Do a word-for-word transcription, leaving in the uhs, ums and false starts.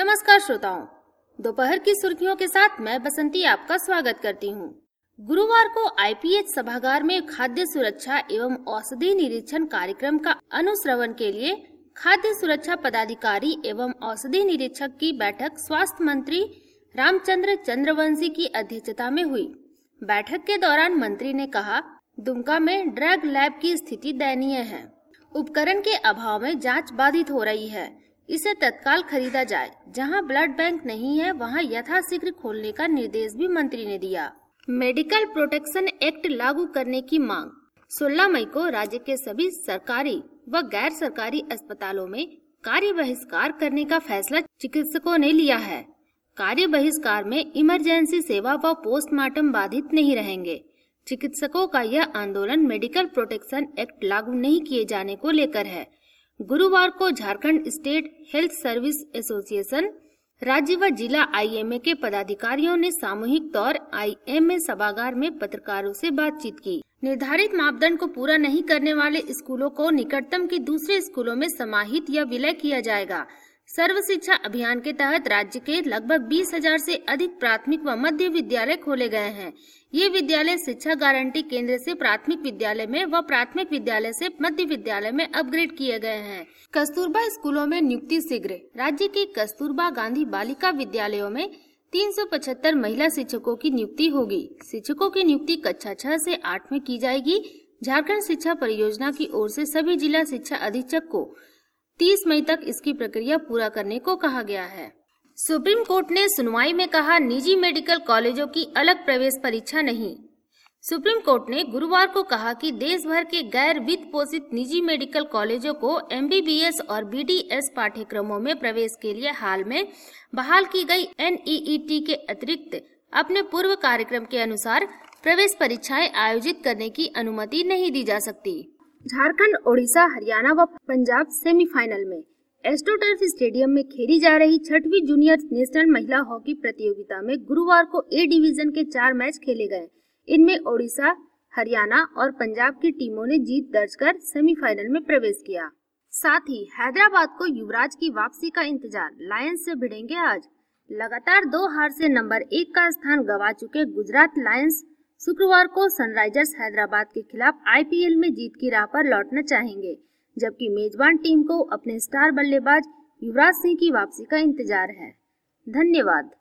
नमस्कार श्रोताओं, दोपहर की सुर्खियों के साथ मैं बसंती आपका स्वागत करती हूं। गुरुवार को आईपीएच सभागार में खाद्य सुरक्षा एवं औषधि निरीक्षण कार्यक्रम का अनुश्रवण के लिए खाद्य सुरक्षा पदाधिकारी एवं औषधि निरीक्षक की बैठक स्वास्थ्य मंत्री रामचंद्र चंद्रवंशी की अध्यक्षता में हुई। बैठक के दौरान मंत्री ने कहा, दुमका में ड्रग लैब की स्थिति दयनीय है। उपकरण के अभाव में जांच बाधित हो रही है। इसे तत्काल खरीदा जाए। जहां ब्लड बैंक नहीं है वहां यथाशीघ्र खोलने का निर्देश भी मंत्री ने दिया। मेडिकल प्रोटेक्शन एक्ट लागू करने की मांग। सोलह मई को राज्य के सभी सरकारी व गैर सरकारी अस्पतालों में कार्य बहिष्कार करने का फैसला चिकित्सकों ने लिया है। कार्य बहिष्कार में इमरजेंसी सेवा व पोस्टमार्टम बाधित नहीं रहेंगे। चिकित्सकों का यह आंदोलन मेडिकल प्रोटेक्शन एक्ट लागू नहीं किए जाने को लेकर है। गुरुवार को Jharkhand state health service association, राज्य व जिला आईएमए के पदाधिकारियों ने सामूहिक तौर आईएमए सभागार में पत्रकारों से बातचीत की। निर्धारित मापदंड को पूरा नहीं करने वाले स्कूलों को निकटतम के दूसरे स्कूलों में समाहित या विलय किया जाएगा। सर्व शिक्षा अभियान के तहत राज्य के लगभग बीस हजार से अधिक प्राथमिक व मध्य विद्यालय खोले गए हैं। ये विद्यालय शिक्षा गारंटी केंद्र से प्राथमिक विद्यालय में व प्राथमिक विद्यालय से मध्य विद्यालय में अपग्रेड किए गए हैं। कस्तूरबा स्कूलों में नियुक्ति शीघ्र। राज्य के कस्तूरबा गांधी बालिका विद्यालयों में तीन सौ पचहत्तर महिला शिक्षकों की नियुक्ति होगी। शिक्षकों की नियुक्ति कक्षा छह से आठ में की जाएगी। झारखंड शिक्षा परियोजना की ओर से सभी जिला शिक्षा अधीक्षक को तीस मई तक इसकी प्रक्रिया पूरा करने को कहा गया है। सुप्रीम कोर्ट ने सुनवाई में कहा, निजी मेडिकल कॉलेजों की अलग प्रवेश परीक्षा नहीं। सुप्रीम कोर्ट ने गुरुवार को कहा कि देश भर के गैर वित्त पोषित निजी मेडिकल कॉलेजों को एमबीबीएस और बीडीएस पाठ्यक्रमों में प्रवेश के लिए हाल में बहाल की गई एनईईटी के अतिरिक्त अपने पूर्व कार्यक्रम के अनुसार प्रवेश परीक्षाएं आयोजित करने की अनुमति नहीं दी जा सकती। झारखंड, ओडिशा, हरियाणा व पंजाब सेमीफाइनल में। एस्ट्रोटर्फ स्टेडियम में खेली जा रही छठवीं जूनियर नेशनल महिला हॉकी प्रतियोगिता में गुरुवार को ए डिवीजन के चार मैच खेले गए। इनमें ओडिशा, हरियाणा और पंजाब की टीमों ने जीत दर्ज कर सेमीफाइनल में प्रवेश किया। साथ ही हैदराबाद को युवराज की वापसी का इंतजार। लायंस से भिड़ेंगे आज। लगातार दो हार से नंबर एक का स्थान गंवा चुके गुजरात लायंस शुक्रवार को सनराइजर्स हैदराबाद के खिलाफ आईपीएल में जीत की राह पर लौटना चाहेंगे, जबकि मेजबान टीम को अपने स्टार बल्लेबाज युवराज सिंह की वापसी का इंतजार है। धन्यवाद।